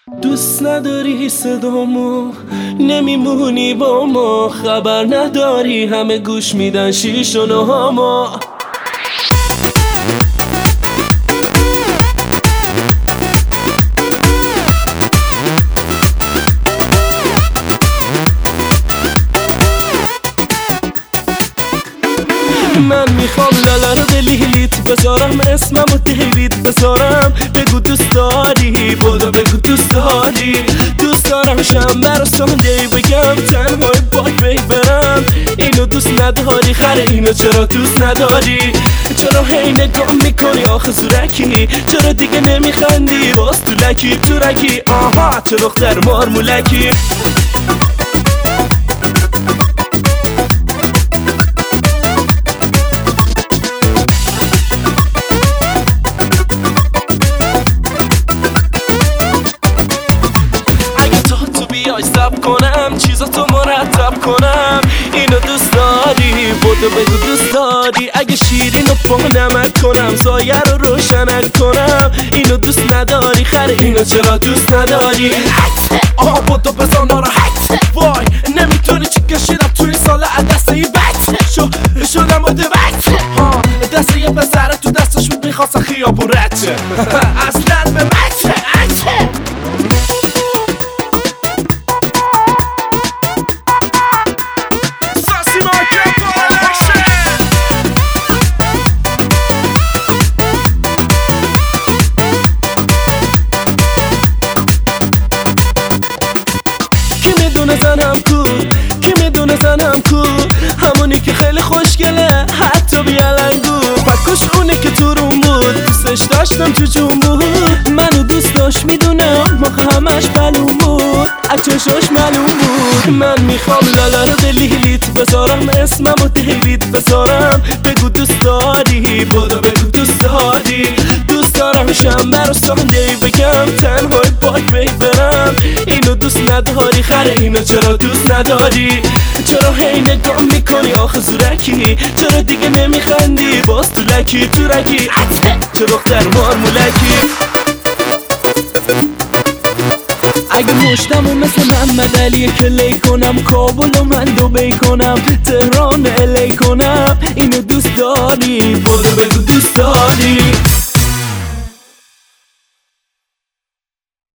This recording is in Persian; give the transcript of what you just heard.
دوست نداری صدامو، نمیمونی با ما، خبر نداری همه گوش میدن شیش و نهامو. من میخوام لالا رو دلیت بذارم، اسمم رو دیوید بذارم. بگو دوست داری، بودا بگو دوست داری. دوست دارم شنبه رو ساندی بگم، تنهای باک برم. اینو دوست نداری خره، اینو چرا دوست نداری؟ چرا هی نگاه میکنی آخه زورکی؟ چرا دیگه نمیخندی باز تو لکی تو رکی؟ آها چه دختر مارمولکی. سب کنم چیزاتو مرتب کنم، اینو دوست داری؟ بودو بگو دوست داری. اگه شیرینو با نمک کنم، سایه رو روشنک کنم، اینو دوست نداری خره، اینو چرا دوست نداری؟ آها بودو بزن ناراحت، وای نمیتونی چی کشیدم توی این سال دسته ای بچه شدم متوجه. دسته یه پسره تو دستش بود میخواست خیابون رچه اصلا به مچه کی میدونه زنم کو، همونی که خیلی خوشگله حتی بیالنگو. پکوش اونی که تو روم بود، دوستش داشتم تو جون بود. منو دوست داشت میدونم موقع همش معلوم بود، از چشاش معلوم بود. من میخوام لالا رو دلیت بذارم، اسمم رو دیوید بذارم. بگو دوست داری، بودا بگو دوست داری. دوست دارم شنبه رو ساندی بگم، تنهای باک برم. اینو دوست نداری خره، اینو چرا دوست نداری؟ چرا هی نگاه میکنی آخه زورکی؟ چرا دیگه نمیخندی باز تو لکی تو رکی؟ چه دختر مارمولکی. اگه مشتمو مثل محمد علی کلی کنم، کابل و من دوبی کنم، تهران الی کنم، اینو دوست داری؟ بودو بگو دوست داری.